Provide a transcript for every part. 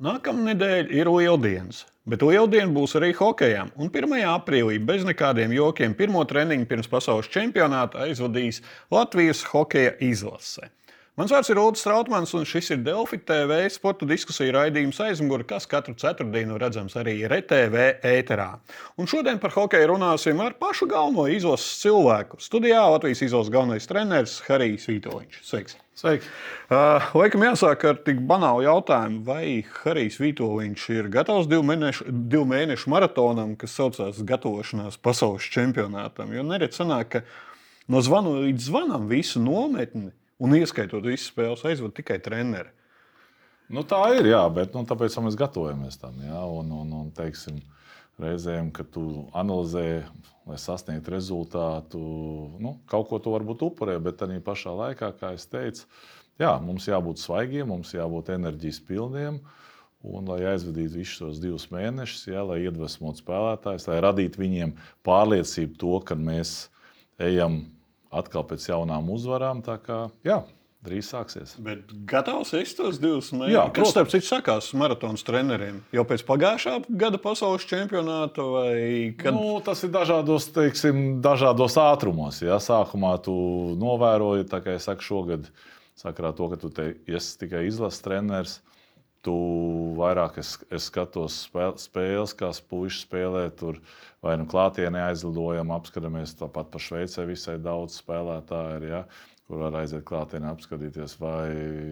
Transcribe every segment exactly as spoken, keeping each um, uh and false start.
Nākamnedēļ ir Lieldienas, bet Lieldiena būs arī hokejam. Un pirmajā aprīlī bez nekādiem jokiem pirmo treniņu pirms pasaules čempionāta aizvadīs Latvijas hokeja izlase. Mans vārds ir Ulris Strautmans, un šis ir Delfi T V sporta diskusiju raidījums Aizmugure, kas katru ceturtdienu redzams arī R T V ēterā. Un šodien par hokeju runāsim ar pašu galveno izlases cilvēku. Studijā Latvijas izlases galvenais treneris Harijs Vītoliņš. Sveiks! Sveiki! Uh, laikam jāsāk ar tik banālu jautājumu, vai Harijs Vītoliņš ir gatavs divu mēnešu, divu mēnešu maratonam, kas saucās gatavošanās pasaules čempionātam. Jo neredz sanāk, ka no zvanu līdz zvanam visu nometni un ieskaitot visu spēles aizvada tikai treneri. Nu, tā ir, jā, bet nu, tāpēc mēs gatavojamies tam. Jā, un, un, un teiksim, reizēm, kad tu analizē, lai sasniegtu rezultātu, nu, kaut ko tu varbūt upurē, bet arī pašā laikā, kā es teicu, jā, mums jābūt svaigiem, mums jābūt enerģijas pilniem, un lai aizvadītu visus tos divus mēnešus, jā, lai iedvesmotu spēlētājus, lai radītu viņiem pārliecību to, ka mēs ejam atkal pēc jaunām uzvarām, tā kā, jā, drīz sāksies. Bet gatavs esi tos divus mēnešus? Jā, kas starp citu sakās maratons treneriem? Jau pēc pagājušā gada pasaules čempionāta vai kad? Nu, tas ir dažādos, teiksim, dažādos ātrumos. Ja? Sākumā tu novēroji, tā kā es saku šogad, sakarā to, ka tu te esi tikai izlases treneris, tu vairāk es, es skatos spēl, spēles, kā puiši spēlē tur, vai nu klātienē aizlidojam, apskatāmies tāpat pa Šveicē visai daudz spēlētāji ir, ja, kur var aiziet klātienē apskatīties, vai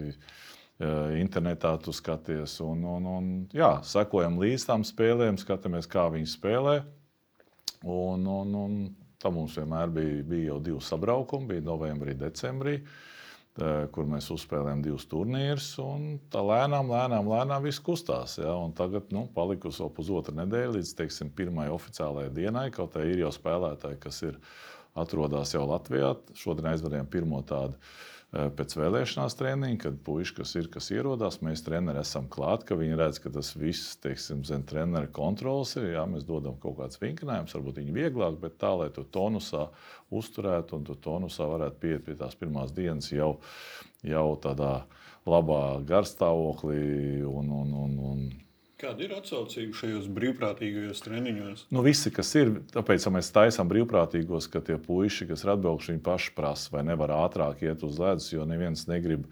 ja, internetā tu skaties. Un, un, un, jā, sekojam līdz tām spēlēm, skatāmies, kā viņi spēlē. Un, un, un tā mums vienmēr bija, bija jau divi sabraukumi, bija novembrī, decembrī, kur mēs uzspēlējām divus turnīrus, un tā lēnām, lēnām, lēnām viss kustās. Ja? Un tagad, nu, palikusi vēl pusotra nedēļa līdz, teiksim, pirmajai oficiālajai dienai, kaut arī ir jau spēlētāji, kas ir atrodas jau Latvijā. Šodien aizvadījām pirmo tādu pēc vēlēšanās treniņu, kad puiši, kas ir, kas ierodās, mēs treneri esam klāt, ka viņi redz, ka tas viss, teiksim, zem trenera kontrols ir, jā, mēs dodam kaut kāds vinkinājums, varbūt viņi vieglāk, bet tā, lai tu tonusā uzturētu un tu tonusā varētu pieiet pie tās pirmās dienas jau, jau tādā labā garstāvoklī un, un, un, un Kāda ir atsaucība šajos brīvprātīgajos treniņos? Nu, visi, kas ir, tāpēc mēs taisām brīvprātīgos, ka tie puiši, kas ir atbraukuši, viņi paši prasa, vai nevar ātrāk iet uz ledus, jo neviens negrib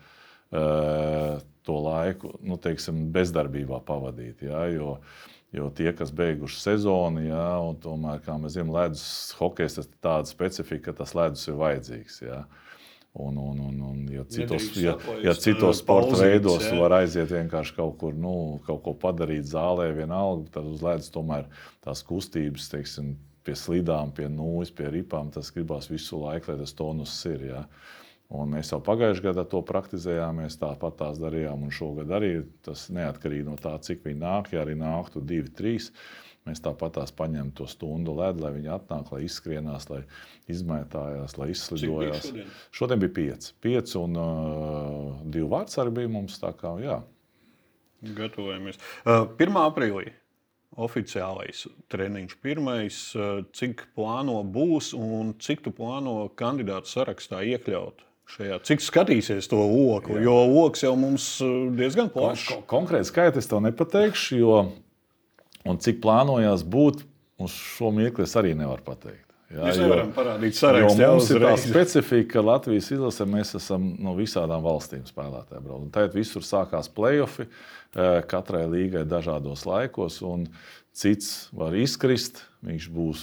uh, to laiku, nu, teiksim, bezdarbībā pavadīt. Ja, jo, jo tie, kas beiguši sezonu, ja, un tomēr, kā mēs zinām, ledus hokejs, tas ir tāda specifika, ka tas ledus ir vajadzīgs. Ja. Un, un, un, un, ja citos, ja, ja citos sporta veidos jā. Var aiziet vienkārši kaut kur, nu, kaut ko padarīt zālē vienalga, tad uz ledus tomēr tās kustības, teiksim, pie slidām, pie nūjas, pie ripām, tas gribās visu laiku, lai tas tonus ir. Ja. Un mēs jau pagājušajā gadā to praktizējām, mēs tāpat tās darījām, un šogad arī tas neatkarīgi no tā, cik viņi nāk, ja arī nāktu divi, trīs. Mēs tāpat tās paņemam to stundu ledu, lai viņi atnāk, lai izskrienās, lai izmētājās, lai izslidojās. Cik bija šodien? Šodien bija pieci. Pieci un uh, divi vārdsargi bija mums, tā kā, jā. Gatavojamies. Uh, pirmā aprīlī oficiālais treniņš. Pirmais, uh, cik plāno būs un cik tu plāno kandidātu sarakstā iekļaut šajā? Cik skatīsies to loku? Jā. Jo loks jau mums diezgan plašs. Kon konkrēti skaiti es tev nepateikšu, jo un cik plānojās būt, uz šo mirkli es arī nevaru pateikt. Jā, Mēs jo, nevaram parādīt sarakstu. Jo mums ir tā specifika, ka Latvijas izlase mēs esam no visādām valstīm spēlētāji brauc. Un tagad visur sākās play-offi, katrai līgai dažādos laikos, un cits var izkrist, viņš būs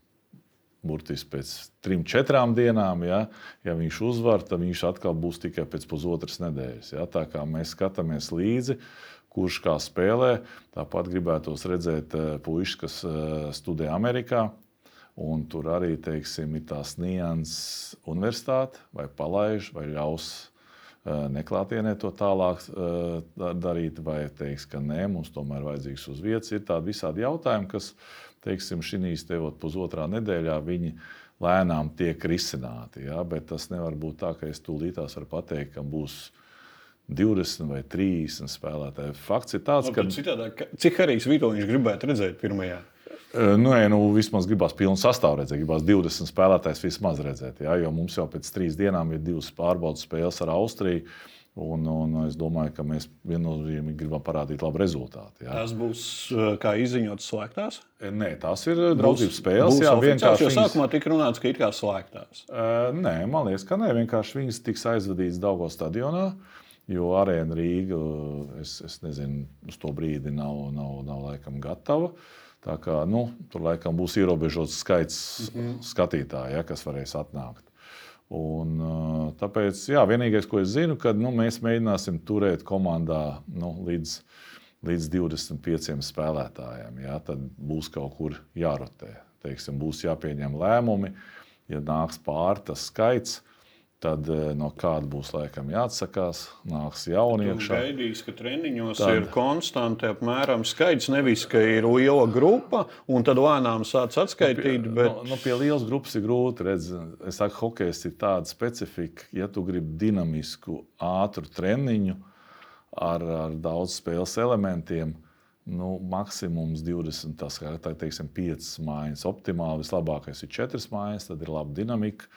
burtiski pēc trim, četrām dienām. Ja, ja viņš uzvar, tad viņš atkal būs tikai pēc pusotras nedēļas. Ja. Tā kā mēs skatāmies līdzi, kurš kā spēlē, tāpat gribētos redzēt puišus, kas studē Amerikā, un tur arī, teiksim, ir tās nianses universitāte, vai palaiž, vai ļaus neklātienē to tālāk darīt, vai teiks, ka nē, mums tomēr vajadzīgs uz vietas. Ir tādi visādi jautājumi, kas, teiksim, šinīs tevot pusotrā nedēļā, viņi lēnām tiek risināti, ja? Bet tas nevar būt tā, ka es tūlītās varu pateikt, ka būs divdesmit vai trīsdesmit spēlētāji. Fakts ir tāds, ka... Citādāk, cik Harijs Vītoliņš gribētu redzēt pirmajā? Nu, ja, nu, vismaz gribās pilnu sastāvu redzēt, gribās divdesmit spēlētājs vismaz redzēt, ja? Jo mums jau pēc trīs dienām ir divas pārbaudas spēles ar Austriju, Un, un es domāju, ka mēs viennozīmīgi gribam parādīt labu rezultātu. Jā. Tas būs kā izziņots slēgtās? Nē, tās ir draudzības spēles. Būs jā, vienkārši. Jo viņas... sākumā tika runāts, ka it kā slēgtās. Uh, nē, man liekas, ka nē. Vienkārši viņas tiks aizvadītas Daugavas stadionā, jo Arēna Rīga, es, es nezinu, uz to brīdi nav, nav, nav laikam gatava. Tā kā, nu, tur laikam būs ierobežots skaits mm-hmm. skatītāju, ja, kas varēs atnākt. Un, tāpēc, jā, vienīgais, ko es zinu, ka nu, mēs mēģināsim turēt komandā nu, līdz, līdz divdesmit pieciem spēlētājiem. Jā, tad būs kaut kur jārotē. Teiksim, būs jāpieņem lēmumi, ja nāks pāri tas skaits, tad no kāda būs laikam jāatsakās, nāks jauni iekšā. Gaidīs, ka treniņos tad ir konstanti apmēram skaits, nevis, ka ir liela grupa, un tad lēnām sāc atskaitīt. Nu, bet... nu, nu, pie lielas grupas ir grūti redzēt. Es saku, hokejs ir tāda specifika, ja tu gribi dinamisku, ātru treniņu ar, ar daudz spēles elementiem, nu, maksimums divdesmit, tas, tā teiksim, piecas mājas. Optimāli vislabākais ir četras mājas, tad ir laba dinamika.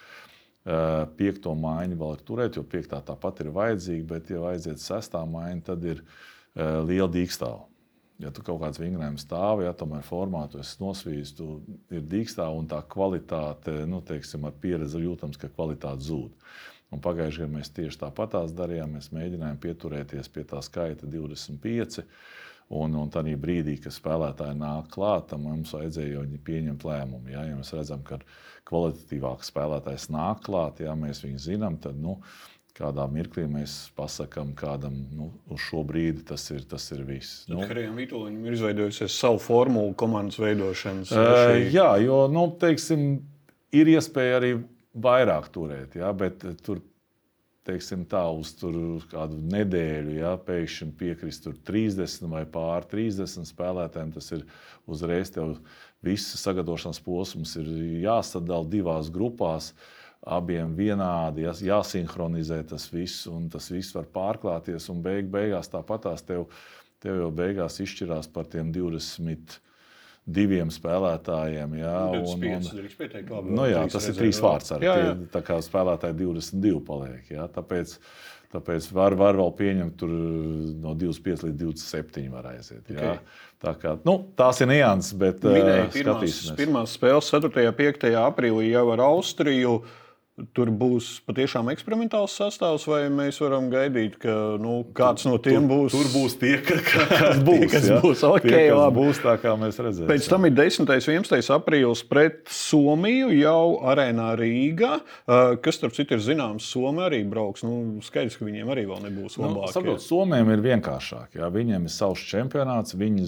Piekto mājiņu vēl ir turēt, jo piektā tāpat ir vajadzīga, bet, ja vajadzētu sestā mājiņa, tad ir uh, liela dīkstāva. Ja tu kaut kāds vingrinājums stāvi, ja tomēr formātu esi nosvījis, tu ir dīkstāva un tā kvalitāte, nu, teiksim, ar pieredzi jūtams, ka kvalitāte zūd. Un pagājušajā gadā mēs tieši tāpatās darījām, mēs mēģinājām pieturēties pie tā skaita divdesmit pieci. Un, un tādā brīdī, kad spēlētāji nāk klāt, mums vajadzēja jau pieņemt lēmumu. Ja, ja mēs redzam, ka kvalitatīvāks spēlētājs nāk klāt, ja mēs viņu zinām, tad nu, kādā mirklī mēs pasakām kādam, nu, uz šo brīdi tas ir, tas ir viss. Nu, Harijam Vitoļņam ir izveidojusies savu formulu komandas veidošanas. Uh, jā, jo, nu, teiksim, ir iespēja arī vairāk turēt, ja, bet tur teiksim tā, uz tur kādu nedēļu, ja, pēkšņi piekrist tur trīsdesmit vai pār trīsdesmit spēlētājiem, tas ir uzreiz tev viss sagatavošanas posms ir jāsadala divās grupās, abiem vienādi, jā, jāsinhronizē tas viss, un tas viss var pārklāties, un beig, beigās tāpatās tev, tev jau beigās izšķirās par tiem divdesmit diviem spēlētājiem. Jā, un, un, nu, jā, tas ir trīs vārds ar jā, jā. Tie, tā kā spēlētāji divdesmit divi paliek. Jā, tāpēc, tāpēc var, var vēl pieņemt tur no divdesmit pieci līdz divdesmit septiņi var aiziet. Jā. Okay. Tā kā, nu, tās ir nianses, bet Minēja, uh, pirmās, skatīsimies. Pirmās spēles ceturtajā un piektajā aprīlī jau ar Austriju. Tur būs patiešām eksperimentāls sastāvs, vai mēs varam gaidīt, ka nu, kāds no tiem tur, būs? Tur būs tie, kas būs. tie, kas ja? būs. Okay, tie, kas labi. būs tā, kā mēs redzēsim. Pēc tam ir desmitais un vienpadsmitais aprīlis pret Somiju jau Arēnā Rīgā. Kas, starp citu, ir zināms, Somija arī brauks. Nu, skaidrs, ka viņiem arī vēl nebūs labāk. Nu, saprot, Somijam ir vienkāršāk. Ja? Viņiem ir savs čempionāts, viņi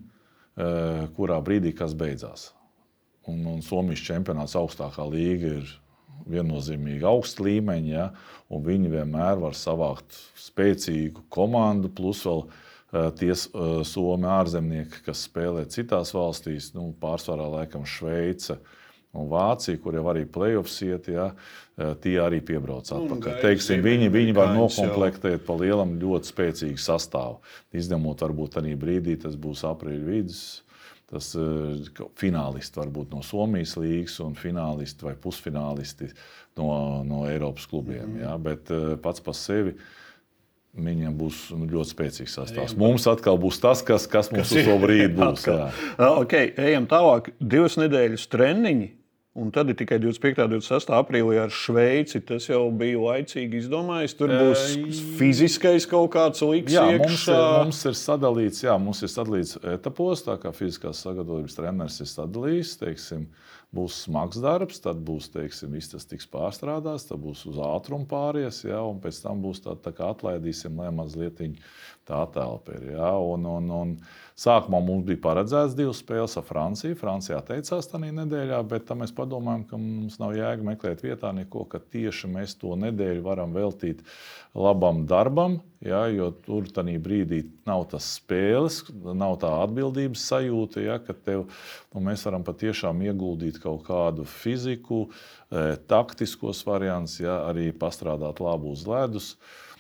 zina, kurā brīdī kas beidzās. Un, un Somijas čempionāts augstākā līga ir viennozīmīgi augsta līmeņa, ja, un viņi vienmēr var savākt spēcīgu komandu, plus vēl uh, tie uh, somi ārzemnieki, kas spēlē citās valstīs, nu, pārsvarā laikam Šveice un Vācija, kur jau arī play-offs iet, ja, uh, tie arī piebrauc atpakaļ. Un, Teiksim, viņi, viņi var nokomplektēt pa lielam ļoti spēcīgu sastāvu. Izņemot varbūt tādā brīdī, tas būs aprīļa vidus. Tas uh, finālisti varbūt no Somijas līgas un finālisti vai pusfinālisti no, no Eiropas klubiem. Mm-hmm. Ja? Bet uh, pats par sevi viņiem būs nu, ļoti spēcīgs sastāvs. Mums atkal būs tas, kas, kas mums kas uz to brīdi būs. Okay, ejam tālāk. Divas nedēļas treniņi. Un tad ir tikai divdesmit piektajā un divdesmit sestajā aprīlī ar Šveici. Tas jau bija laicīgi izdomājis. Tur būs fiziskais kaut kāds liks jā, iekšā. Mums ir, mums ir sadalīts, jā, mums ir sadalīts etapos, tā kā fiziskās sagatavības treneris ir sadalījis. Teiksim, būs smags darbs, tad būs, teiksim, viss tas tiks pārstrādāts, tad būs uz ātrumu pāries, jā, un pēc tam būs tā, tā kā atlaidīsim, lai mazlietiņ tā telpa ir. Jā, un, un, un sākumā mums bija paredzēts divas spēles ar Franciju. Francija atteicās tajā nedēļā, bet tam mēs padomājam, ka mums nav jēga meklēt vietā neko, ka tieši mēs to nedēļu varam veltīt labam darbam, jā, jo tur tajā brīdī nav tas spēles, nav tā atbildības sajūta, jā, ka tev, nu, mēs varam patiešām ieguldīt kaut kādu fiziku, e, taktiskos variants, jā, arī pastrādāt labu uz ledus.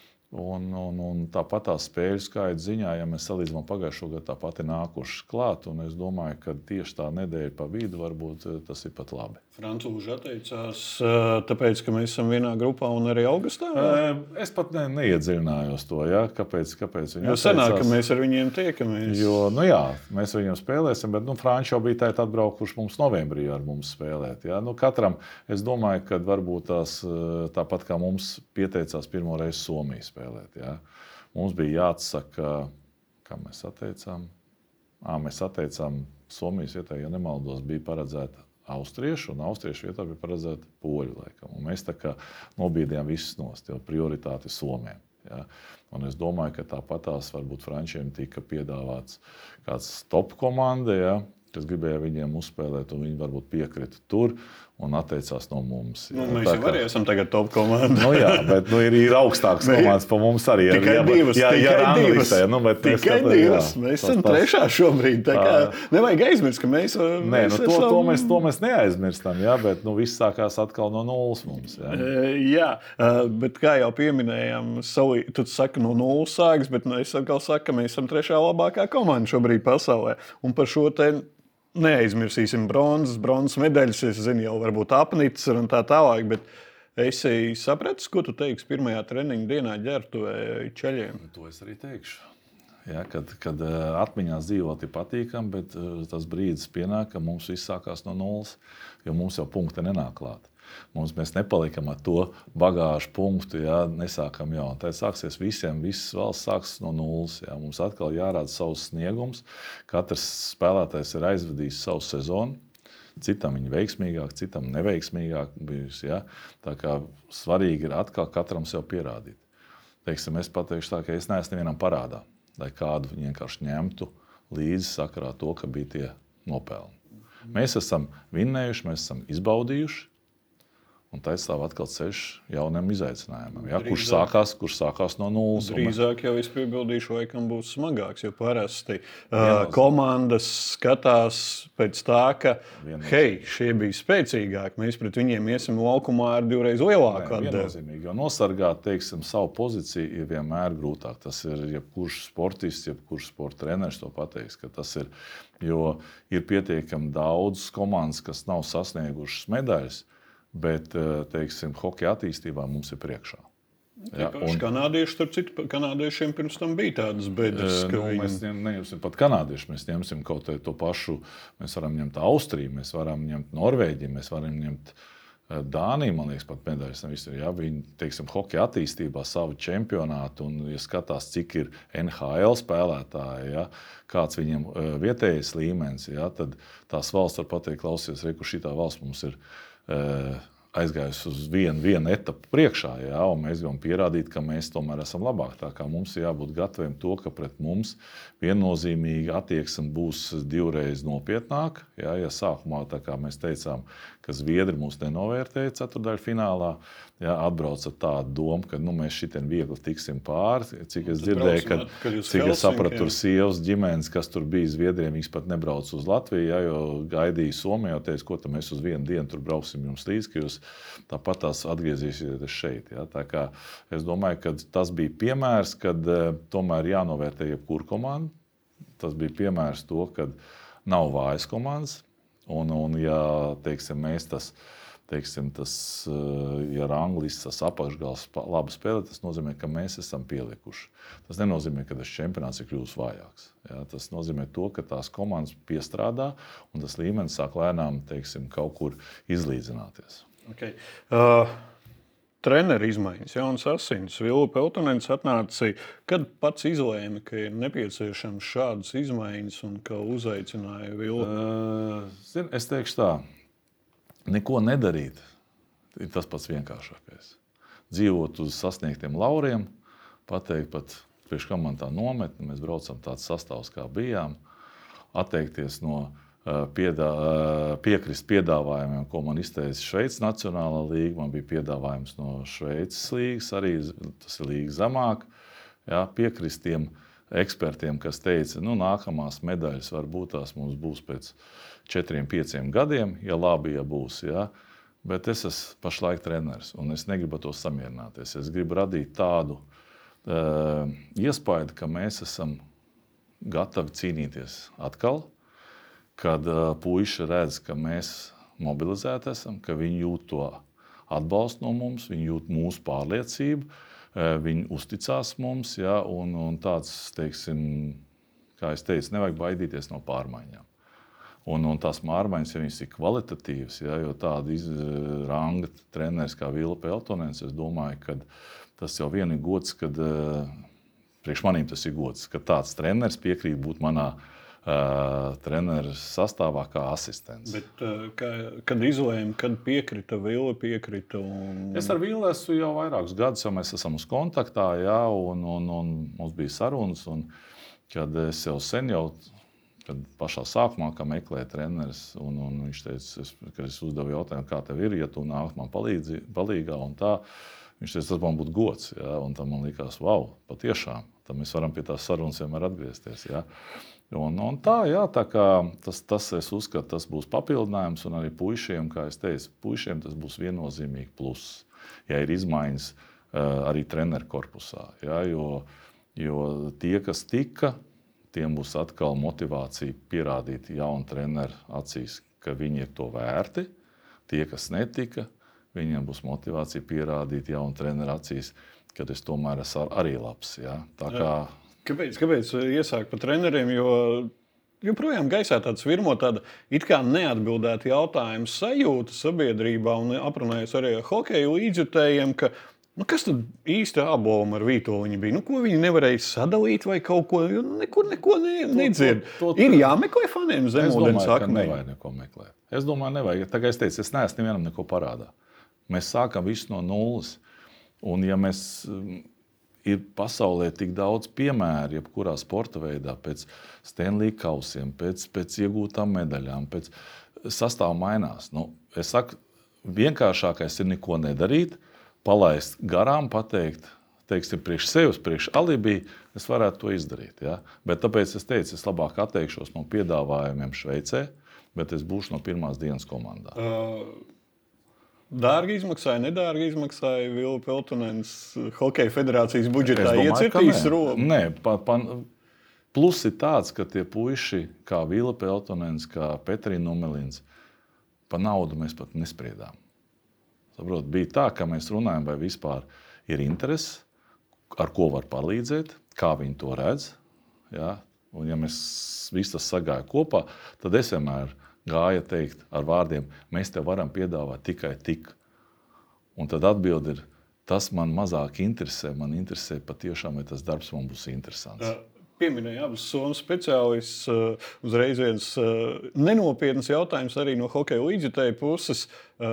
Un, un, un tāpat tā spēļu skaita ziņā, ja mēs salīdzinām pagājušo gadu, tāpat ir nākušas klāt. Un es domāju, ka tieši tā nedēļa pa vidu varbūt tas ir pat labi. Francūži atteicās, tāpēc, ka mēs esam vienā grupā un arī augustā? Es pat ne, neiedziļinājos to, ja? kāpēc, kāpēc viņi jo atteicās. Senāk, ka mēs ar viņiem tiekamies. Jo, nu jā, mēs viņiem spēlēsim, bet nu, Franči jau bija tā atbraukuši mums novembrī ar mums spēlēt. Ja? Nu, katram, es domāju, ka varbūt tās tāpat kā mums pieteicās pirmo reizi Somiju spēlēt. Ja? Mums bija jāatsaka, kā mēs atteicām? À, mēs atteicām Somijas vietā, ja nemaldos, bija paredzēta austriešu, un austriešu vietā bija paredzēta poļu laikam. Un mēs tā kā nobīdījām visus nost, jo prioritāti Somiem. Ja? Un es domāju, ka tāpatās varbūt Frančiem tika piedāvāts kāds top komanda, ja? kas gribēja viņiem uzspēlēt, un viņi varbūt piekrita tur un atteicās no mums. Ja? Nu, mēs tā, jau arī esam tagad top komanda. Nu jā, bet nu, ir, ir augstāks komandas pa mums arī. Tikai ja, divas, ja, tikai ja divas. Nu, tikai skatā, divas. Jā, mēs tas, esam tas, trešā šobrīd. Tā kā nevajag aizmirst, ka mēs, Nē, mēs nu, to, esam... to, mēs, to mēs neaizmirstam, ja, bet nu, viss sākās atkal no nulles mums. Ja. Jā, bet kā jau pieminējām, savi, tu saki no nulles sāks, bet es atkal saku, ka mēs esam trešā labākā komanda šobrīd pasaulē. Un par šo te neaizmirsīsim bronzas, bronzas medaļas, es zinu, jau varbūt apnicis un tā tālāk, bet esi sapratis, ko tu teiksi pirmajā treniņa dienā ģērbtuvē ceļiem? To es arī teikšu. Ja, kad, kad atmiņās dzīvot ir patīkami, bet tas brīdis pienāk, ka mums viss sākās no nulles, jo mums jau punkti nenāk klāt. Mums, mēs nepalikam ar to bagāžu punktu, ja, nesākam jau. Tad sāksies visiem, visas valsts sāks no nulles. Ja. Mums atkal jārāda savs sniegums. Katrs spēlētājs ir aizvadījis savu sezonu. Citam viņa veiksmīgāk, citam neveiksmīgāk bijusi. Ja. Tā kā svarīgi ir atkal katram sev pierādīt. Teiksim, es pateikšu tā, ka es neesmu nevienam parādā, lai kādu vienkārši ņemtu līdzi sakarā to, ka bija tie nopelni. Mēs esam vinnējuši, mēs esam izbaudījuši. Un tā ir stāv atkal ceļš jaunam izaicinājumam, ja, kurš, sākās, kurš sākās no nulles. Drīzāk jau es piebildīšu, laikam būs smagāks, jo parasti uh, komandas skatās pēc tā, ka hei, šie bija spēcīgāki, mēs pret viņiem iesim laukumā ar divreiz lielāku atdevi. Viennozīmīgi, jo nosargāt, teiksim, savu pozīciju ir vienmēr grūtāk. Tas ir jebkurš sportists, jebkurš sporta treneris to pateiks, ka tas ir, jo ir pietiekami daudz komandas, kas nav sasniegušas medaļas, bet, teiksim, hokeja attīstībā mums ir priekšā. Ja, un kanādieši, starp citu, kanādiešiem pirms tam bija tādas bedres, ka nu, viņi... Mēs neņemsim pat kanādieši, mēs ņemsim kaut to pašu, mēs varam ņemt Austriju, mēs varam ņemt Norvēģiju, mēs varam ņemt Dāniju, man liekas, pat medaļas. Ja, viņi, teiksim, hokeja attīstībā savu čempionātu un, ja skatās, cik ir N H L spēlētāji, ja, kāds viņiem vietējais līmenis, ja, tad tās valsts var pateikt, klausies, reku, šitā valsts mums ir aizgājusi uz vienu, vienu etapu priekšā, jā, un mēs gribam pierādīt, ka mēs tomēr esam labāki. Tā kā mums ir jābūt gataviem to, ka pret mums viennozīmīgi attieksme būs divreiz nopietnāka. Jā, ja sākumā, tā kā mēs teicām, ka zviedri mūs nenovērtēja ceturtdaļu finālā, jā, atbrauc ar tādu domu, ka nu, mēs šitien viegli tiksim pāri. Cik es dzirdēju, ka, cik es sapratu, tur sievas ģimenes, kas tur bija Zviedriem, viņas pat nebrauc uz Latviju, jā, jo gaidīja Somiju, jo teica, ko tad mēs uz vienu dienu tur brauksim jums līdz, ka jūs tāpat tās atgriezīsieties šeit. Jā. Tā kā es domāju, ka tas bija piemērs, kad tomēr jānovērtē jebkuru komandu. Tas bija piemērs to, ka nav vājas komandas, un, un ja, teiksim, mēs tas, teiksim, tas, ja ranglists, tas apakšgals labi spēlē, tas nozīmē, ka mēs esam pielikuši. Tas nenozīmē, ka tas čempionāts ir kļūst vājāks. Jā, tas nozīmē to, ka tās komandas piestrādā, un tas līmenis sāk lēnām, teiksim, kaut kur izlīdzināties. Okay. Uh, Treneru izmaiņas, jauns asins. Villu Peltonens atnāca, kad pats izlēma, ka ir nepieciešams šādas izmaiņas un ka uzaicināja Villu? Uh, zin, es teikšu tā, neko nedarīt ir tas pats vienkāršākais. Dzīvot uz sasniegtiem lauriem, pateikt pat priekš komandā nometni, mēs braucam tāds sastāvs, kā bijām, atteikties no Piedā, piekrist piedāvājumiem, ko man izteica Šveices Nacionālā līga. Man bija piedāvājums no Šveices līgas, arī tas ir līga zemāk. Jā, piekrist tiem ekspertiem, kas teica, nu, nākamās medaļas varbūt tās mums būs pēc četriem, pieciem gadiem, ja labi, ja būs. Jā. Bet es esmu pašlaik treneris, un es negribu to samierināties. Es gribu radīt tādu uh, iespaidu, ka mēs esam gatavi cīnīties atkal. Kad uh, puiši redz, ka mēs mobilizēti esam, ka viņi jūt to atbalstu no mums, viņi jūt mūsu pārliecību, viņi uzticās mums, ja, un, un tāds, teiksim, kā es teicu, nevajag baidīties no pārmaiņām. Un, un tās pārmaiņas, ja viņas ir kvalitatīvas, ja, jo tāda iz, ranga treneris kā Vila Peltonens, es domāju, ka tas jau vien ir gods, kad priekš manīm tas ir gods, ka tāds treneris piekrīt būt manā Uh, treneris sastāvā kā asistents. Bet, uh, kā, kad izlēma, kad piekrita Vila, piekrita un... Es ar Vilu esmu jau vairākus gadus, jau mēs esam uz kontaktā, jā, un, un, un mums bija sarunas, un kad es jau sen jau, kad pašā sākumā, kā meklēju treneris, un, un viņš teica, es, kad es uzdevu jautājumu, kā tev ir, ja tu nāk man palīdzi, palīgā un tā, viņš teica, tas man būtu gods, jā, un tam man likās, wow, patiešām, tad mēs varam pie tās sarunas vienmēr atgriezties, jā. Un, un tā, jā, tā kā tas, tas, es uzskatu, tas būs papildinājums, un arī puišiem, kā es teicu, puišiem tas būs viennozīmīgi pluss, ja ir izmaiņas arī treneru korpusā, jā, jo, jo tie, kas tika, tiem būs atkal motivācija pierādīt jaunu treneru acīs, ka viņi ir to vērti, tie, kas netika, viņiem būs motivācija pierādīt jaunu treneru acīs, kad es tomēr esmu arī labs, jā, tā kā... Kāpēc, kāpēc iesāk par treneriem? Jo joprojām gaisā tāds virmo tāda it kā neatbildēta jautājuma sajūta sabiedrībā un aprunājos arī ar hokeju līdzjutējiem, ka nu, kas tad īsti ābolum ar Vītoliņu bija? Nu, ko viņi nevarēja sadalīt vai kaut ko? Jo nekur neko ne, nedzird. To, to, to, ir jāmeklē faniem zemūdens akmeņi. Nevajag neko meklēt. Es domāju, nevajag. Tā kā es teicu, es neesmu nevienam neko parādā. Mēs sākam visu no nulles. Un ja mēs... Ir pasaulē tik daudz piemēru, jebkurā sporta veidā, pēc Stanley kausiem, pēc, pēc iegūtām medaļām, pēc sastāv mainās. Nu, es saku, vienkāršākais ir neko nedarīt, palaist garām, pateikt, teiksim, priekš sevis, priekš alibi, es varētu to izdarīt. Ja? Bet tāpēc es teicu, es labāk atteikšos no piedāvājumiem Šveicē, bet es būšu no pirmās dienas komandā. Uh... Dārgi izmaksāja, nedārgi izmaksāja Vila Peltonens Hokeja federācijas budžetā iecirtīs roku? Nē, pa, pa, plus ir tāds, ka tie puiši, kā Vila Peltonens, kā Petrīna Numelins, pa naudu mēs pat nespriedām. Saprot, bija tā, ka mēs runājam, vai vispār ir interesi, ar ko var palīdzēt, kā viņi to redz. Ja? Un ja mēs viss tas sagāja kopā, tad es vienmēr gāja teikt ar vārdiem, mēs tev varam piedāvāt tikai tik. Un tad atbildi ir, tas man mazāk interesē, man interesē patiešām, vai tas darbs man būs interesants. Pieminēja abas Somu speciālists, uzreiz viens nenopietns jautājums arī no hokeja līdzjutēju puses.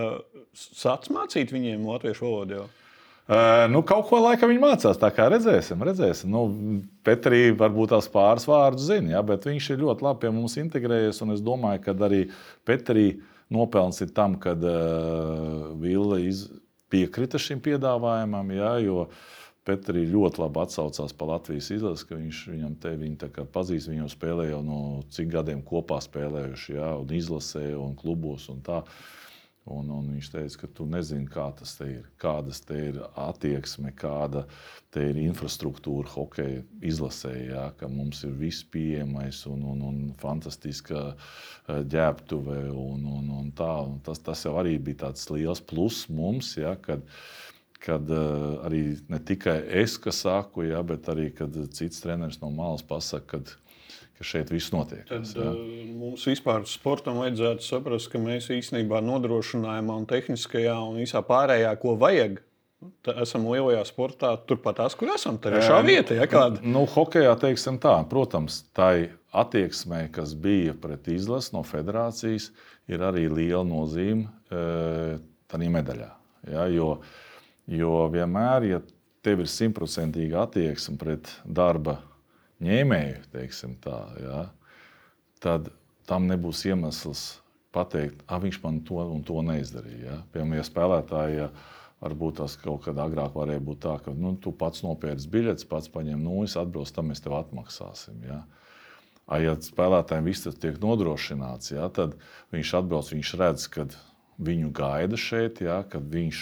Sāc mācīt viņiem latviešu valodu jau? Uh, nu, kaut ko laikam viņi mācās, tā kā redzēsim, redzēsim. Nu, Petrī varbūt tās pāris vārdus zina, ja, bet viņš ir ļoti labi pie mums integrējies, un es domāju, ka arī Petrī nopelns ir tam, kad uh, Vila iz... piekrita šim piedāvājumam, ja, jo Petrī ļoti labi atsaucās pa Latvijas izlasi, ka viņš viņam te viņi tā kā pazīst, viņu spēlē jau no cik gadiem kopā spēlējuši, ja, un izlasē, un klubos, un tā. Un, un viņš teica, ka tu nezini, kā tas te ir, kādas te ir attieksme, kāda te ir infrastruktūra hokeja izlasē, ja, ka mums ir viss pieejamais un, un, un fantastiska ģērbtuve un, un, un tā. Un tas, tas jau arī bija tāds liels pluss mums, ja, kad, kad uh, arī ne tikai es, kas saku, ja, bet arī, kad cits treneris no malas pasaka, kad ka šeit viss notiek. Tad ja? Mums vispār sportam vajadzētu saprast, ka mēs īstenībā nodrošinājumā un tehniskajā un visā pārējā, ko vajag, esam lielajā sportā turpat tās, kur esam, trešā vieta. Ja, kāda? Nu, hokejā teiksim tā, protams, tai attieksmē, kas bija pret izlasi no federācijas, ir arī liela nozīme e, tādā medaļā. Ja, jo, jo vienmēr, ja tev ir simtprocentīga attieksme pret darba ņēmēju, teiksim tā, ja, tad tam nebūs iemesls pateikt, ah, viņš man to un to neizdarīja. Ja. Piemēram, ja spēlētāji, ja varbūt tas kaut kad agrāk varēja būt tā, ka nu, tu pats nopērci biļetes, pats paņem nulles, atbilst, tam mēs tev atmaksāsim. Ja. Ja spēlētājiem viss tas tiek nodrošināts, ja, tad viņš atbilst, viņš redz, kad viņu gaida šeit, ja, kad viņš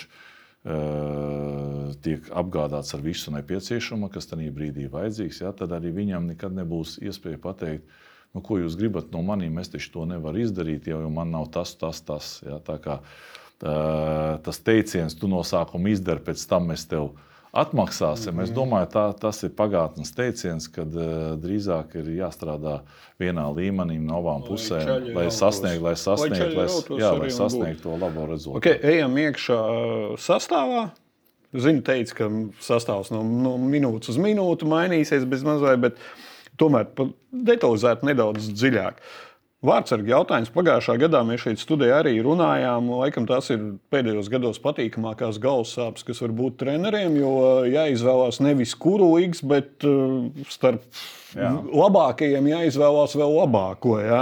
tiek apgādāts ar visu nepieciešamo, kas tajā brīdī vajadzīgs, ja, tad arī viņam nekad nebūs iespēja pateikt, nu, ko jūs gribat no maniem, es taču to nevaru izdarīt, jo man nav tas, tas, tas. Ja? Tā kā uh, tas teiciens, tu no sākuma izdari, pēc tam mēs tev atmaksāsim. Mm-hmm. Es domāju, tā, tas ir pagātnes teiciens, kad uh, drīzāk ir jāstrādā vienā līmenī no abām pusēm, lai sasniegtu, lai sasniegtu, lai, jā, lai sasniegtu to labo rezultātu. Okay, ejam iekšā sastāvā. Zinu, teicu, ka sastāvs no, no minūtes uz minūtu mainīsies bez mazai, bet tomēr detalizēt nedaudz dziļāk. Vārtsargi jautājums. Pagājušā gadā mēs šeit studijā arī runājām. Laikam tās ir pēdējos gados patīkamākās galvas sāpes, kas var būt treneriem, jo jāizvēlās nevis kuru X, bet starp jā. labākajiem jāizvēlās vēl labāko. Jā.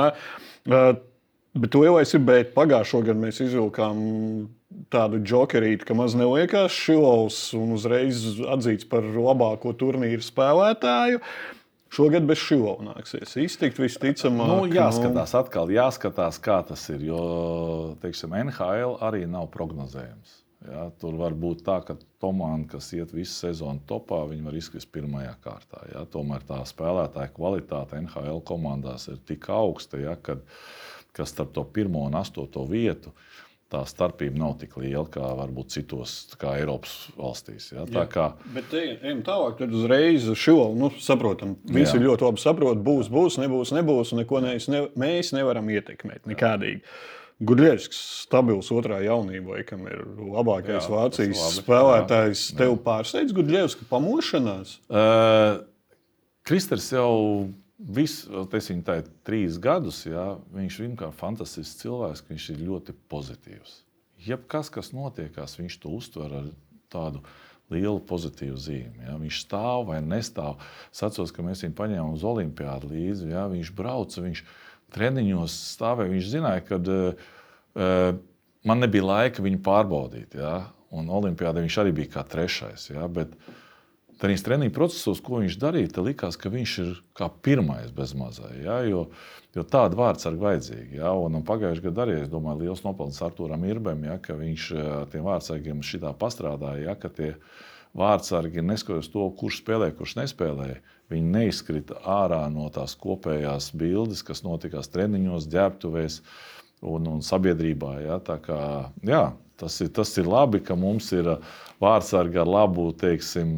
Bet to jau esi, bet pagājušo gadu mēs izvilkām tādu džokerīti, ka maz neliekās Šilovs un uzreiz atzīts par labāko turnīru spēlētāju. Šogad bez Šilova nāksies iztikt visticamāk. Nu, jāskatās atkal, jāskatās, kā tas ir, jo, teiksim, N H L arī nav prognozējams. Ja, tur var būt tā, ka komanda, kas iet visu sezonu topā, viņi var izkrist pirmajā kārtā. Ja. Tomēr tā spēlētāja kvalitāte N H L komandās ir tik augsta, ja, kad, ka starp to pirmo un astoto vietu tā starpība nav tik liela, kā varbūt citos, kā Eiropas valstīs. Ja? Tā kā... Bet ejam tālāk, tad uzreiz Šilovu, nu, saprotam, visi jā. ļoti labi saprot, būs, būs, nebūs, nebūs, un neko nevis, ne, mēs nevaram ietekmēt nekādīgi. Gudļevskis stabils otrā jaunība, laikam ir labākais jā, Vācijas spēlētājs. Jā, Tev pārsteidz Gudļevska pamošanās? Uh, Kristers jau visu, teiksim, tā ir trīs gadus, jā, viņš ir kā fantastisks cilvēks, ka viņš ir ļoti pozitīvs. Jebkas, kas notiekās, viņš to uztver ar tādu lielu pozitīvu zīmi. Jā. Viņš stāv vai nestāv. Es atceros, ka mēs viņu paņēmām uz olimpiādu līdzi, jā, viņš brauca, viņš treniņos stāvēja, viņš zināja, ka uh, man nebija laika viņu pārbaudīt, jā, un olimpiādē viņš arī bija kā trešais, jā, bet Tādīs treniņu procesos, ko viņš darīja, te likās, ka viņš ir kā pirmais bez mazai, ja, jo, jo tāda vārdsargi vajadzīgi. Ja, un, un pagājušajā gadā arī, es domāju, liels nopelns Artūram Irbem, ja, ka viņš tiem vārdsargiem šitā pastrādāja, ja, ka tie vārdsargi, neskatoties to, kurš spēlē, kurš nespēlē, viņi neizkrita ārā no tās kopējās bildes, kas notikās treniņos, ģērbtuvēs un, un sabiedrībā. Ja, tā kā, jā, tas ir, tas ir labi, ka mums ir vārdsargi ar labu, teiksim,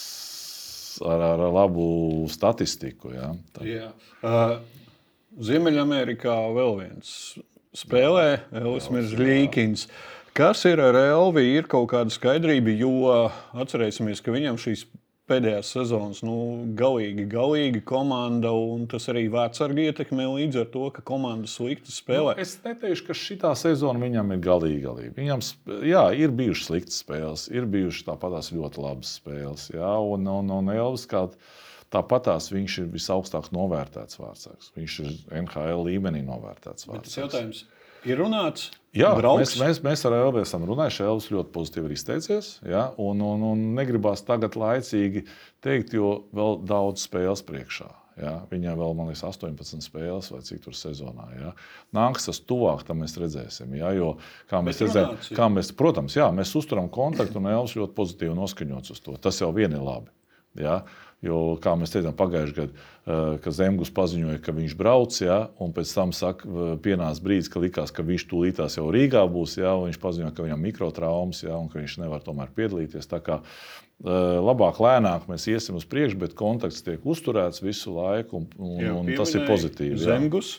ar, ar labu statistiku. Ja? Jā. Uh, Ziemeļamerikā vēl viens spēlē, Elvis Merzlīkins. Kas ir ar Elvi? Ir kaut kāda skaidrība, jo atcerēsimies, ka viņam šīs pēdējās sezonas nu, galīgi, galīgi komanda, un tas arī vārdsargi ietekmē līdz ar to, ka komanda slikti spēlē. Nu, es neteikšu, ka šitā sezona viņam ir galīgi, galīgi. Viņam, jā, ir bijušas sliktas spēles, ir bijušas tāpatās ļoti labas spēles, jā, un, un, un Elvis kā tāpatās viņš ir visaugstāk novērtēts vārdsargs. Viņš ir N H L līmenī novērtēts vārdsargs. Bet tas jautājums ir runāts? Jā, mēs, mēs, mēs ar Elvi esam runājuši. Elvis ļoti pozitīvi ir izteicies. Ja, un, un, un negribās tagad laicīgi teikt, jo vēl daudz spēles priekšā. Ja. Viņam vēl, man liekas, astoņpadsmit spēles vai cik tur sezonā. Ja. Nāks tas tuvāk, tam mēs redzēsim. Ja, jo, kā mēs redzējām, kā mēs, protams, jā, mēs uzturam kontaktu un Elvis ļoti pozitīvi noskaņots uz to. Tas jau vien ir labi. Ja. Jo, kā mēs teicām pagājušajā gadā, ka Zemgus paziņoja, ka viņš brauc, ja, un pēc tam saka, pienāca brīdis, ka likās, ka viņš tūlītās jau Rīgā būs, ja, un viņš paziņoja, ka viņam mikrotraumas, ja, un ka viņš nevar tomēr piedalīties. Tā kā labāk, lēnāk mēs iesim uz priekšu, bet kontakts tiek uzturēts visu laiku, un, un, jā, un tas ir pozitīvi. Zemgus?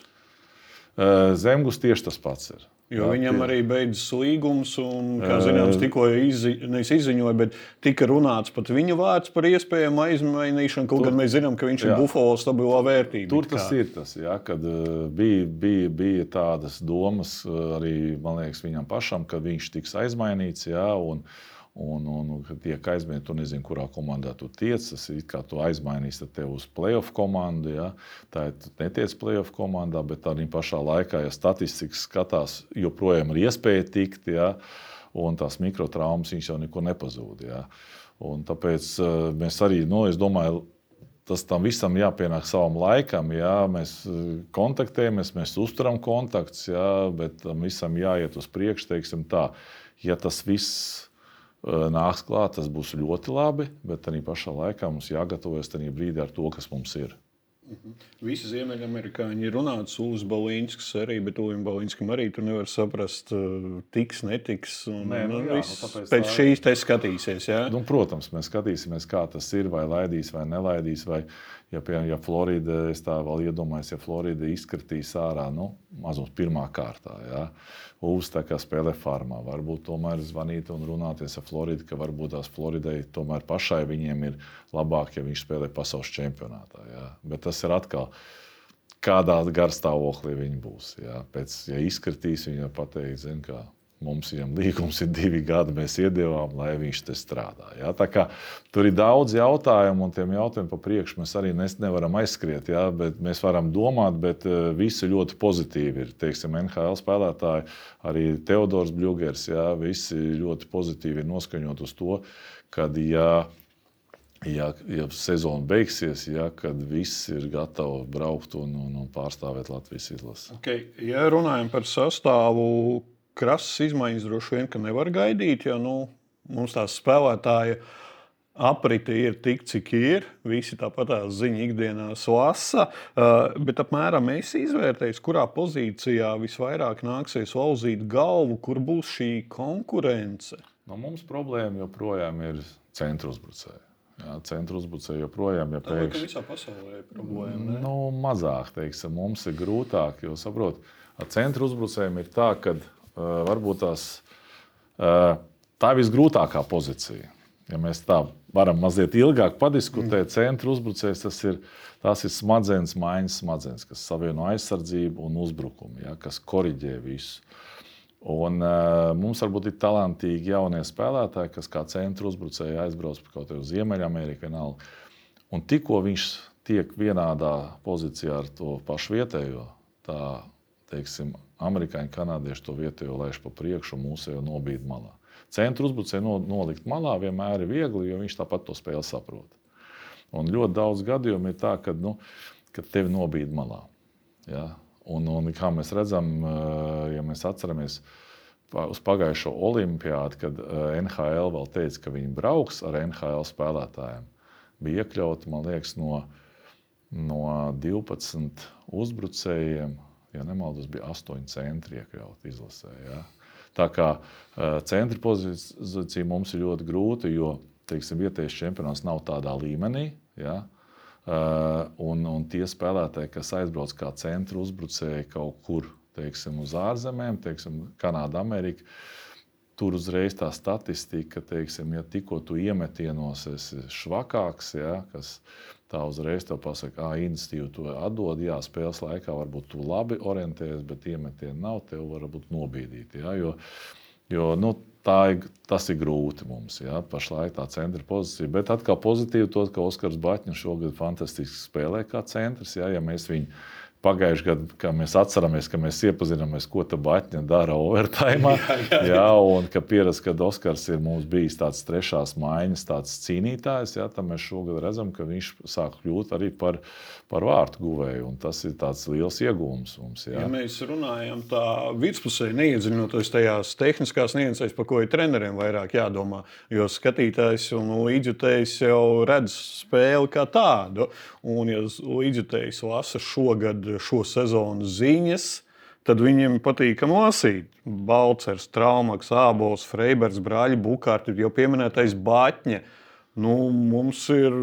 Ja. Zemgus tieši tas pats ir. Jo jā, viņam tie... arī beidzas līgums, un, kā zināms, tikko izzi... izziņoja, bet tika runāts pat viņa vārds par iespējamu aizmainīšanu. Kaut gan mēs zinām, ka viņš jā. ir Buffalo stabilā vērtība. Tur tas kā. ir tas, jā, kad uh, bija, bija, bija tādas domas uh, arī, man liekas, viņam pašam, ka viņš tiks aizmainīts, jā, un, un, un, un kad tiek aizmainīts, tu nezini, kurā komandā tu tiec, tas ir kā tu aizmainīs tev uz playoff komandu, jā. Tā ir, tu netiec playoff komandā, bet arī pašā laikā, ja statistikas skatās, joprojām ir iespēja tikt, jā, un tās mikrotraumas viņš jau neko nepazūd, jā. Un tāpēc mēs arī, nu, es domāju, tas tam visam jāpienāk savam laikam, jā, mēs kontaktējamies, mēs uzturam kontakts, jā, bet tam visam jāiet uz priekšu, teiksim tā, ja tas viss nāks klāt, tas būs ļoti labi, bet arī pašā laikā mums jāgatavojas tajā brīdī ar to, kas mums ir. Visi ziemeļamerikāņi ir runāts, Ulis Balinskis arī, bet Ulim Balinskam arī tu nevar saprast, tiks, netiks. Un, Nē, nu, jā, viss nu, tāpēc pēc tā šīs te skatīsies. Ja? Nu, protams, mēs skatīsimies, kā tas ir, vai laidīs, vai nelaidīs. Vai, ja, piemēram, ja Florida, es tā vēl iedomājos, ja Florida izkritīs ārā, nu, mazums pirmā kārtā, ja, Ulis tā kā spēlē farmā, varbūt tomēr zvanīt un runāties ar Floridu, ka varbūt tās Floridai tomēr pašai viņiem ir labāk, ja viņš spēlē pasaules čempionātā. Ja. Bet tas ir atkal, kādā garstāvoklī viņi būs. Ja. Pēc, ja izkritīs, viņi jau pateiks, zin, kā mums viņam līgums ir divi gadi, mēs iedevām, lai viņš te strādā. Ja? Tā kā tur ir daudz jautājumu, un tiem jautājumiem pa priekšu mēs arī nevaram aizskriet. Ja? Bet mēs varam domāt, bet visi ļoti pozitīvi ir. Teiksim, N H L spēlētāji, arī Teodors Bļugers, ja? Visi ļoti pozitīvi ir noskaņot uz to, kad ja, ja, ja sezona beigsies, ja? Kad viss ir gatavi braukt un, un, un pārstāvēt Latvijas izlasi. Okay. Ja runājam par sastāvu, krasas izmaiņas droši vien, ka nevar gaidīt, jo nu, mums tās spēlētāja aprite ir tik, cik ir. Visi tāpat tās ziņu ikdienās lasa. Uh, bet apmēram es izvērtēju, kurā pozīcijā visvairāk nāksies lauzīt galvu, kur būs šī konkurence. No mums problēma joprojām ir centra uzbrucēji. Jā, centra uzbrucēji joprojām ir pēkšņi. Tā ir visā pasaulē problēma. Ne? Nu, mazāk, teiksim, mums ir grūtāk, jo saprot, ar centra uzbrucējiem ir tā, ka uh, varbūt tās uh, tā ir visgrūtākā pozīcija. Ja mēs tā varam mazliet ilgāk padiskutēt, mm. centra uzbrucējs tas ir, tās ir smadzenes, maiņas smadzenes, kas savieno aizsardzību un uzbrukumu, ja, kas koriģē visu. Un, uh, mums varbūt ir talantīgi jaunie spēlētāji, kas kā centra uzbrucēji aizbrauc kaut kā uz Ziemeļameriku vienalga. Un tikko viņš tiek vienādā pozīcijā ar to pašu vietējo, tā, teiksim, amerikāņi, kanādieši to vietējo laiž pa priekšu un mūsu jau nobīd malā. Centra uzbrucēju no, nolikt malā vienmēr ir viegli, jo viņš tāpat to spēli saprot. Un ļoti daudz gadījumu ir tā, ka, nu, ka tevi nobīd malā. Ja? Un, un kā mēs redzam, ja mēs atceramies uz pagājušo olimpiādu, kad N H L vēl teica, ka viņi brauks ar N H L spēlētājiem, bija iekļauti, man liekas, no, no divpadsmit uzbrucējiem, ja nemaldos, bija astoņi centri iekļauti izlasē. Ja? Tā kā centra pozīcija mums ir ļoti grūta, jo, teiksim, vietējais čempionāts nav tādā līmenī, ja? Uh, un, un tie spēlētāji, kas aizbrauc kā centra uzbrucēji kaut kur, teiksim, uz ārzemēm, teiksim, Kanāda, Amerika, tur uzreiz tā statistika, teiksim, ja tikko tu iemetienos esi švakāks, ja, kas tā uzreiz tev pasaka, ā, iniciatīvu to atdod, jā, spēles laikā varbūt tu labi orientējies, bet iemetieni nav, tev varbūt nobīdīt, ja, jo, jo nu, Tā ir, tas ir grūti mums, ja, pašlaik tā centra pozīcija. Bet atkal pozitīvi to, ka Oskars Baķņš šogad fantastiski spēlē kā centrs. Ja, ja mēs viņu pagājuši gadu, kā mēs atceramies, ka mēs iepazināmies, ko ta Baķņa dara overtime. Jā, jā, jā. Ja, un ka pieredz, ka Oskars ir mums bijis tāds trešās maiņas tāds cīnītājs, ja, tad mēs šogad redzam, ka viņš sāk kļūt arī par, par vārtu guvēju. Un tas ir tāds liels iegūms mums. Ja, ja mēs runājam tā virspusē, neiedziļinoties tajās tehniskās niansēs, par ko ir treneriem vairāk jādomā, jo skatītājs un līdzjutējs jau redz spēli kā tādu. Un ja līdzjutējs lasa šogad šo sezonu ziņas, tad viņiem patīkam lasīt. Balcers, Traumaks, Ābols, Freibergs, brāļi, Bukārti, jau pieminētais Baķņa. Nu, mums ir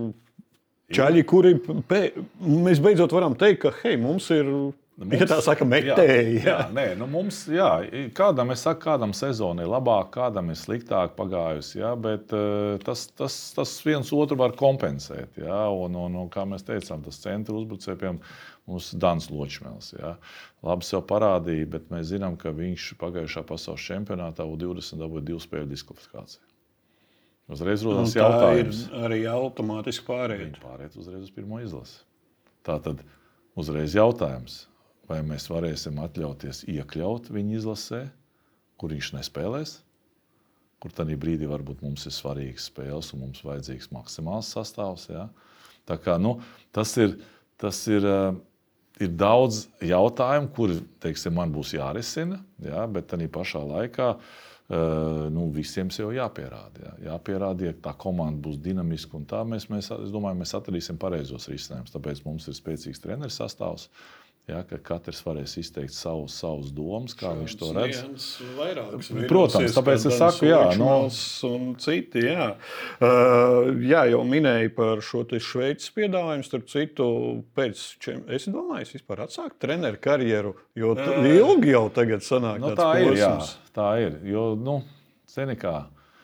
čaļi, kuri pē... mēs beidzot varam teikt, ka hei, mums ir, mums, ja tā saka, metēji. Jā, jā, nē, nu mums, jā, kādam es saku, kādam sezona ir labāk, kādam ir sliktāk pagājusi, jā, bet tas, tas, tas viens otru var kompensēt, jā, un, un, un kā mēs teicām, tas centra uzbrucēji, piemēram, mums Dans Ločmēls, jā, labi sev parādīja, bet mēs zinām, ka viņš pagājušā pasaules čempionātā U divdesmit dabūja divu spēļu diskvalifikāciju. Uzreiz rodās jautājums. Tā ir arī automātiski pārējot. Viņi pārējot uzreiz uz pirmo izlasi. Tātad uzreiz jautājums. Vai mēs varēsim atļauties iekļaut viņu izlasē, kur viņš nespēlēs, kur tādā brīdī varbūt mums ir svarīgas spēles un mums vajadzīgs maksimāls sastāvs. Ja? Tā kā, nu, tas ir, tas ir, ir daudz jautājumu, kuri, teiksim, man būs jārisina, ja? Bet tādā pašā laikā Uh, nu, visiem jau jāpierāda. Jā. Jāpierāda, ja tā komanda būs dinamiska un tā, mēs, mēs, es domāju, mēs atradīsim pareizos risinājumus. Tāpēc mums ir spēcīgs treneru sastāvs, jā, ka katrs varēs izteikt savus, savus domas, kā viņš to redz. Vairākus, Protams, tāpēc es saku, jā. No... Un citi, jā. Uh, jā, jau minēju par šo te Šveices piedāvājumu, starp citu, pēc čem... Es domāju, es vispār atsāku treneru karjeru, jo t... uh, ilgi jau tagad sanāk nu, tāds tā posms. ir, jā, tā ir, jo, nu, zini kā,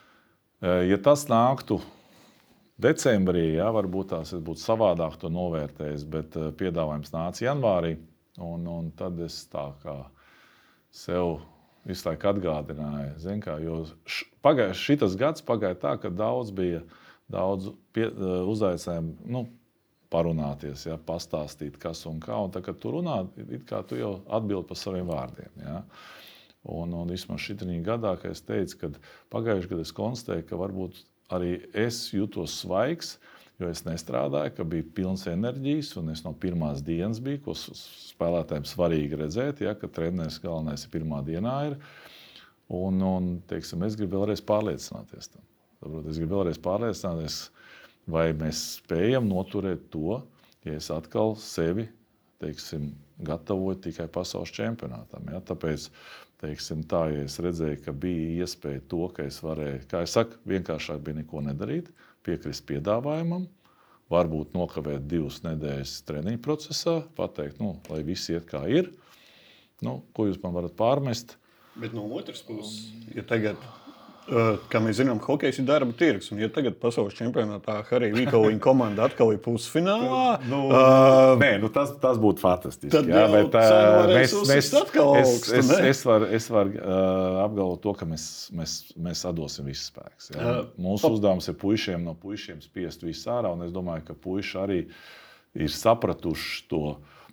ja tas nāktu decembrī, jā, varbūt tās es būtu savādāk to novērtējis, bet piedāvājums nāca janvārī, un, un tad es tā kā sev visu laiku atgādināju, zin kā, jo š, pagāja, šitas gads pagāja tā, ka daudz bija, daudz pie, uzaicinājumu, nu, parunāties, jā, pastāstīt, kas un kā, un tā, kad tu runā, it kā tu jau atbildi par saviem vārdiem, jā. Un, un vismaz šitanī gadā, ka es teicu, ka pagājuši gadu es konstatēju, ka varbūt arī es jūtos svaigs, jo es nestrādāju, ka bija pilns enerģijas, un es no pirmās dienas biju, ko spēlētājiem svarīgi redzēt, ja, ka treneris galvenais ir pirmā dienā ir. Un, un teiksim, es gribu vēlreiz pārliecināties tam. Tāpēc es gribu vēlreiz pārliecināties, vai mēs spējam noturēt to, ja es atkal sevi, teiksim, gatavoju tikai pasaules čempionātam. Ja. Tāpēc, teiksim, tā, ja es redzēju, ka bija iespēja to, ka es varēju, kā es saku, vienkāršāk bija neko nedarīt, piekrist piedāvājumam, varbūt nokavēt divas nedēļas treniņu procesā, pateikt, nu, lai viss iet kā ir, nu, ko jūs man varat pārmest. Bet no otras puses, ja tagad, kā mēs zinām, hokejs ir darba tirgs, un ja tagad pasaules čempionātā Harija Vītoliņa komanda atkal ir pusfinālā, nu, uh, nē, nu tas, tas būtu fantastiski. Tad jā, jau bet, cena varēs mēs, mēs, uzsist atkal es, augstu, es, ne? es varu es var, uh, apgalvot to, ka mēs, mēs, mēs atdosim visu spēks. Jā. Uh, Mūsu uzdevums ir puišiem no puišiem spiest visu ārā, un es domāju, ka puiši arī ir sapratuši to.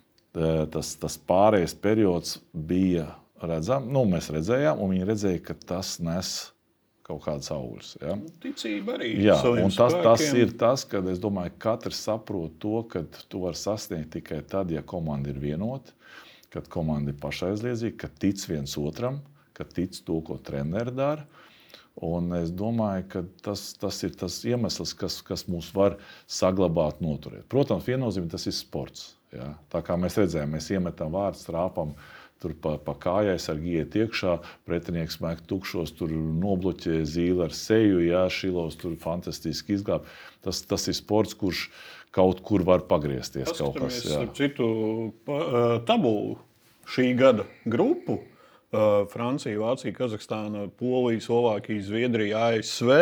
Tas, tas pārējais periods bija redzams, nu, mēs redzējām, un viņi redzēja, ka tas nes kaut kādas augļus. Ja? Ticība arī. Jā, un tas, tas spēkiem. ir tas, kad es domāju, ka katrs saprot to, ka tu vari sasniegt tikai tad, ja komanda ir vienota, kad komanda ir pašaizliedzīga, ka tic viens otram, ka tic to, ko treneri dara. Un es domāju, ka tas, tas ir tas iemesls, kas, kas mūs var saglabāt, noturēt. Protams, viennozīmīgi tas ir sports. Ja? Tā kā mēs redzējām, mēs iemetam vārdu, strāpam, tur pa, pa kājai sargi iet iekšā, pretinieks mēk tukšos, tur nobloķē zīli ar seju, jā, šilos tur fantastiski izglāb. Tas, tas ir sports, kurš kaut kur var pagriezties. Kaut kas, jā. Starp citu tabulu šī gada grupu. Francija, Vācija, Kazahstāna, Polija, Slovākija, Zviedrija, A S V.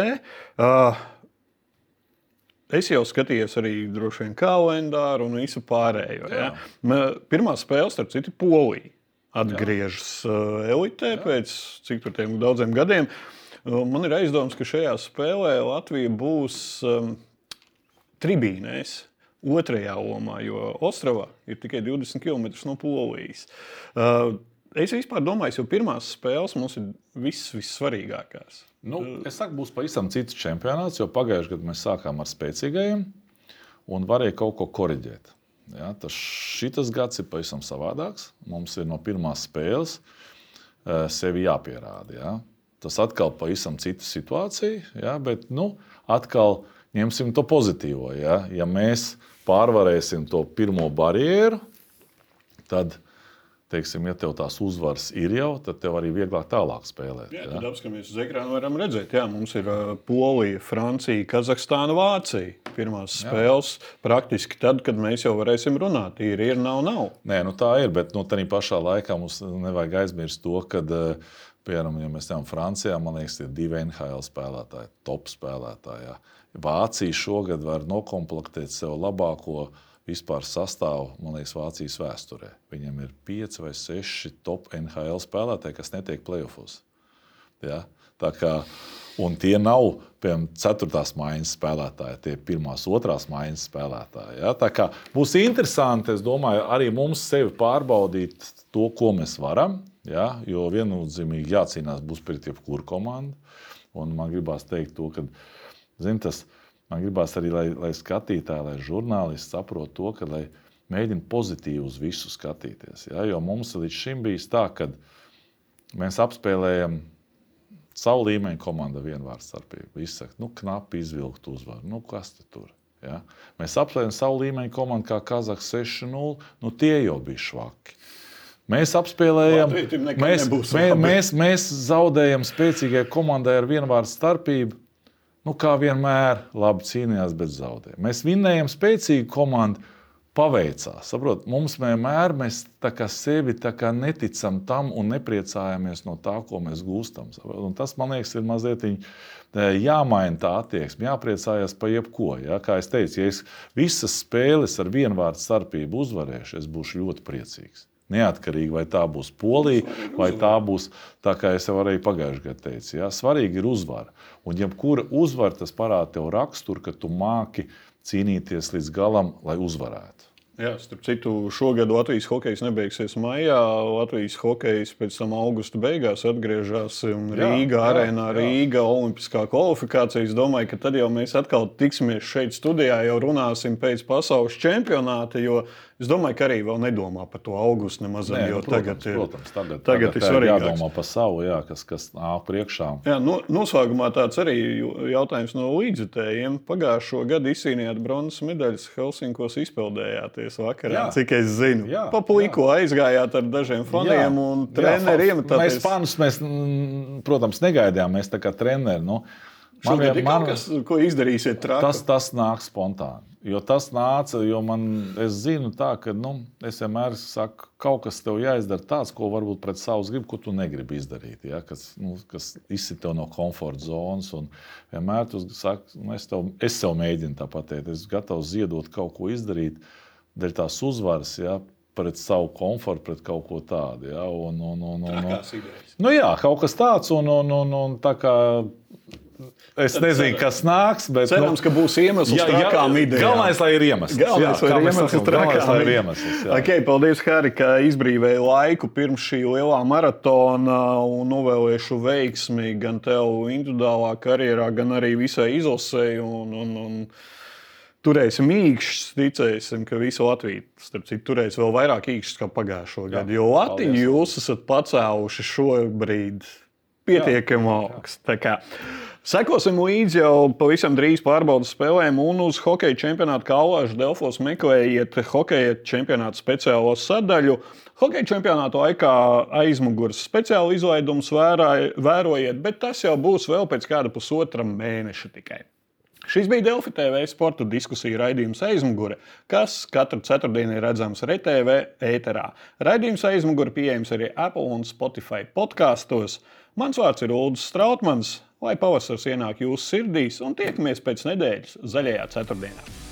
Es jau skatījos arī droši vien kalendāru un visu pārējo. Ja? Pirmā spēle, starp citu, Polija. Atgriežas uh, elitē Jā. Pēc cik tur tiem daudziem gadiem. Uh, man ir aizdoms, ka šajā spēlē Latvija būs um, tribīnēs otrajā lomā, jo Ostravā ir tikai divdesmit kilometri no Polijas. Uh, es vispār domāju, jo pirmās spēles mums ir viss vissvarīgākās. Nu, es saku, būs pavisam cits čempionāts, jo pagājušajā gadā mēs sākām ar spēcīgajiem un varēja kaut ko koriģēt. Ja, tas šitas gads ir pavisam savādāks. Mums ir no pirmās spēles uh, sevi jāpierāda. Ja. Tas atkal pavisam cita situācija, ja, bet nu, atkal ņemsim to pozitīvo. Ja. Ja mēs pārvarēsim to pirmo barjeru, tad, teiksim, ja tev tās uzvaras ir jau, tad tev arī vieglāk tālāk spēlēt. Jā, ja. tad apskamies uz ekrānu, varam redzēt, jā, mums ir uh, Polija, Francija, Kazahstāna, Vācija. Pirmās spēles jā. Praktiski tad, kad mēs jau varēsim runāt. Ir, ir, nav, nav. Nē, nu tā ir, bet nu, tādā pašā laikā mums nevajag aizmirst to, ka, piemēram, ja mēs tevam Francijā, man liekas, ir divi N H L spēlētāji, top spēlētāji. Jā. Vācija šogad var nokomplektēt sev labāko vispār sastāvu, man liekas, Vācijas vēsturē. Viņam ir pieci vai seši top N H L spēlētāji, kas netiek playoffos. Ja? Tā kā, un tie nav, piemēram, ceturtās maiņas spēlētāji, tie pirmās, otrās maiņas spēlētāji. Ja? Tā kā būs interesanti, es domāju, arī mums sevi pārbaudīt to, ko mēs varam, ja? Jo viennozīmīgi jācīnās būs pret jebkuru komandu. Un man gribās teikt to, ka, zin, tas, man gribās arī, lai, lai skatītāji, lai žurnālisti saprot to, ka lai mēģina pozitīvi uz visu skatīties. Ja? Jo mums līdz šim bijis tā, ka mēs apspēlējam savu līmeņu komanda vienvārds starpība. Visi saka, nu, knapi izvilkt uzvaru. Nu, kas te tur? Ja? Mēs apspēlējam savu līmeņu komandu kā Kazahs seši nulle, nu tie jau bija švaki. Mēs apspēlējam, mēs, mē, mēs, mēs zaudējam spēcīgai komandai ar vienvārdu starpību. Nu, kā vienmēr, labi cīnījās, bet zaudēja. Mēs vinnējam spēcīgu komandu, paveicās. Saprot, mums vienmēr mēs tā kā sevi tā kā neticam tam un nepriecājamies no tā, ko mēs gūstam. Saprot? Un tas, man liekas, ir mazliet jāmaina tā attieksme, jāpriecājas par jebko. Ja? Kā es teicu, ja es visas spēles ar vienvārdu starpību uzvarēšu, es būšu ļoti priecīgs. Neatkarīgi, vai tā būs Polija, vai tā būs, tā kā es jau arī pagājušajā gadā teicu, ja? Svarīgi ir uzvara. Un jebkura uzvara, tas parāda tev raksturu, ka tu māki cīnīties līdz galam, lai uzvarētu. Jā, starp citu, šogad Latvijas hokejs nebeigsies maijā. Latvijas hokejs pēc tam augusta beigās atgriežas Rīgā, arēnā, Rīga, olimpiskā kvalifikācija. Es domāju, ka tad jau mēs atkal tiksimies šeit studijā, jau runāsim pēc pasaules čempionāta, jo es domāju, ka arī vēl nedomā par to augustu nemaz, Nē, jo nu, protams, tagad ir, protams, tagad, tagad tagad ir svarīgāks. Jādomā par savu, jā, kas, kas nāk priekšā. Jā, no, noslēgumā tāds arī jautājums no līdzjutējiem. Pagājušo gadu izcīnījāt bronzas medaļas, Helsinkos izpeldējāties vakarā, jā, cik es zinu. Jā, pa puiku aizgājāt ar dažiem faniem jā, un treneri iemetāties. Mēs fanus, mēs, protams, negaidījām, mēs tā kā treneri. Nu, Šogad ir kaut kas, ko izdarīsiet traki? Tas, tas nāk spontāni. Jo tas nāca, jo man, es zinu tā, ka, nu, es vienmēr saku, kaut kas tev jāizdara tāds, ko varbūt pret savus gribu, ko tu negribi izdarīt, ja? kas, nu, kas izsit tev no komforta zonas, un vienmēr tu saki, nu, es, tev, es sev mēģinu tā pateikt, es gatavs ziedot kaut ko izdarīt, dēļ tās uzvaras, ja? Pret savu komfortu, pret kaut ko tādu, ja? un, un, un, un, un, nu jā, kaut kas tāds, un, un, un, un tā kā, es Tad nezinu, kas nāks, bet... Cerams, ka būs iemesls jā, trakām idejām. Galvenais, lai ir iemesls. Galvenais, jā, lai ir iemesls trakām. Galvenais, lai ir iemesls, jā. Ok, paldies, Hari, ka izbrīvēji laiku pirms šī lielā maratona un novēlēšu veiksmi gan tev individuālā karjerā, gan arī visai izlasēji. Un, un, un turēsim īkšķis, ticēsim, ka visa Latvija, starp citu, turēs vēl vairāk īkšķis kā pagājušo gadu. Jo Latviju jūs esat pacēluši šobrīd pietiekami augsts. Tā kā sekosim līdzi jau pavisam drīz pārbaudas spēlēm un uz hokeja čempionātu kā Alāžu Delfos meklējiet hokeja čempionātu speciālo sadaļu. Hokeja čempionātu laikā aizmugures speciālu izlaidumus vērojiet, bet tas jau būs vēl pēc kāda pusotra mēneša tikai. Šis bija Delfi T V sporta diskusiju raidījums Aizmugure, kas katru ceturtdienu ir redzams R T V ēterā. Raidījums Aizmugure pieejams arī Apple un Spotify podkastos. Mans vārds ir Uldis Strautmans, lai pavasars ienāk jūsu sirdīs un tiekamies pēc nedēļas zaļajā ceturtdienā.